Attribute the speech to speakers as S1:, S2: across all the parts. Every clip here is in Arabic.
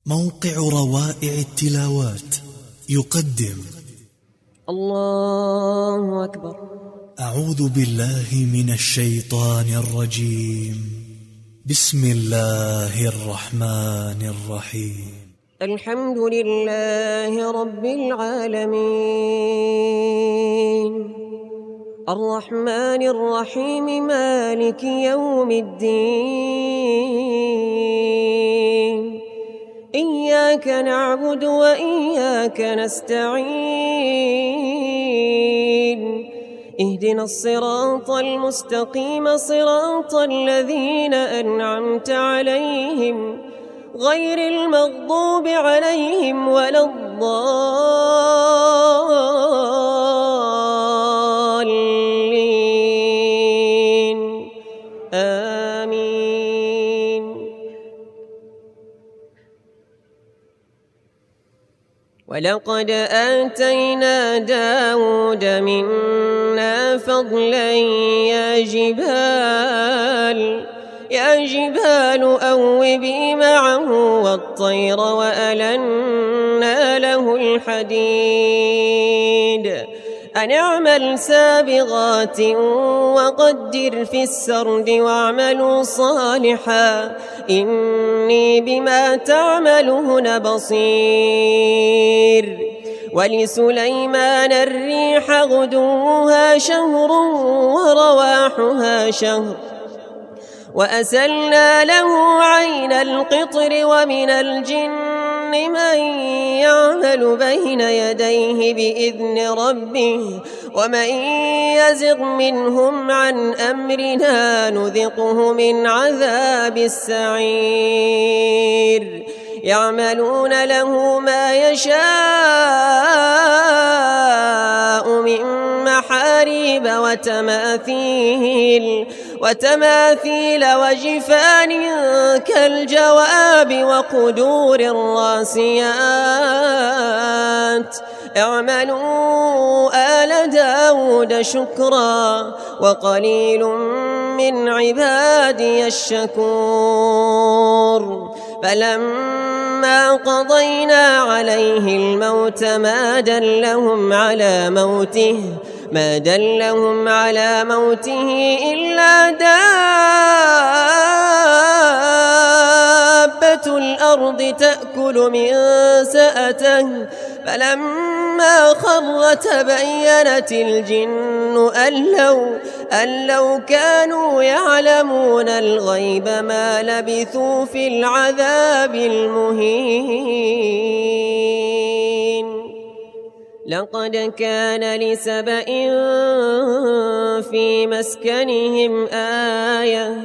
S1: موقع روائع التلاوات يقدم
S2: الله أكبر.
S1: أعوذ بالله من الشيطان الرجيم. بسم الله الرحمن الرحيم.
S2: الحمد لله رب العالمين الرحمن الرحيم مالك يوم الدين. إياك نعبد وإياك نستعين. اهدنا الصراط المستقيم صراط الذين أنعمت عليهم غير المغضوب عليهم ولا الضالين. آمين. ولقد آتينا داود منا فضلا يا جبال أوبي معه والطير وألنا له الحديد أن اعمل سابغات وقدر في السرد واعملوا صالحا إني بما تعملون بصير. ولسليمان الريح غدوها شهر ورواحها شهر وأسلنا له عين القطر ومن الجن من يعمل بين يديه بإذن ربه ومن يزغ منهم عن أمرنا نذقه من عذاب السعير. يعملون له ما يشاء من محاريب وتماثيل وجفان كالجواب وقدور الراسيات. اعملوا آل داود شكرا وقليل من عبادي الشكور. فلما قضينا عليه الموت ما دلهم على موته إلا دابة الأرض تأكل من سأته فلما خر تبينت الجن أن لو كانوا يعلمون الغيب ما لبثوا في العذاب المهين. لقد كان لسبإ في مسكنهم آية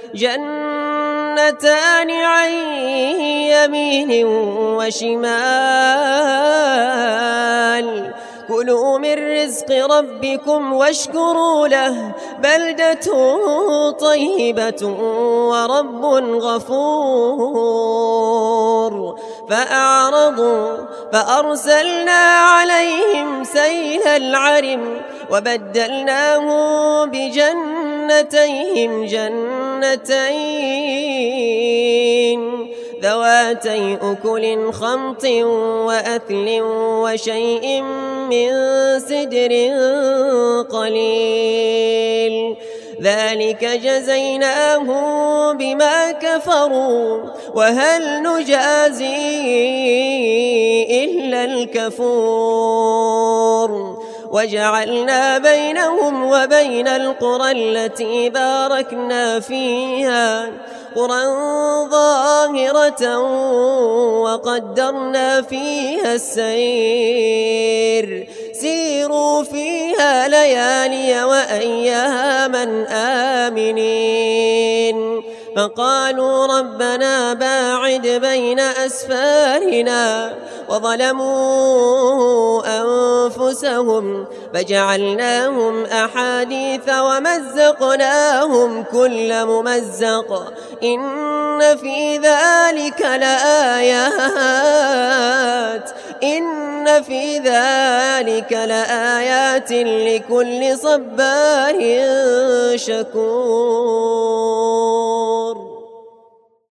S2: جنتان عن يمين وشمال كلوا من رزق ربكم واشكروا له بلدة طيبة ورب غفور. فأعرضوا فأرسلنا عليهم سيل العرم وبدلناهم بجنتيهم جنتين ذواتي أكل خمط وأثل وشيء من سدر قليل ذلك جزيناهم بما كفروا وهل نجازي إلا الكفور. وجعلنا بينهم وبين القرى التي باركنا فيها قرى ظاهرة وقدرنا فيها السير سيروا فيها ليالي وأياما آمنين. فقالوا ربنا باعد بين أسفارنا وظلموا أنفسهم فجعلناهم أحاديث ومزقناهم كل ممزق إن في ذلك لآيات لكل صبار شكور.